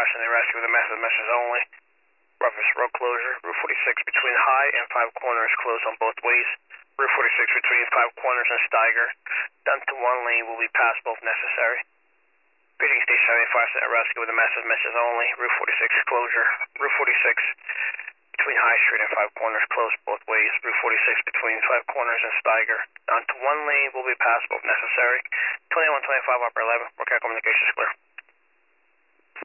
flash and the rescue with a message only. Reference road closure. Route 46 between High and Five Corners closed on both ways. Route 46 between Five Corners and Steiger. Down to one lane will be passable if necessary. Paging Station 75 sent a rescue with a message only. Route 46 closure. Route 46 between High Street and Five Corners closed both ways. Route 46 between Five Corners and Steiger. Down to one lane will be passable if necessary. 2125 Upper 11. Workout communications clear.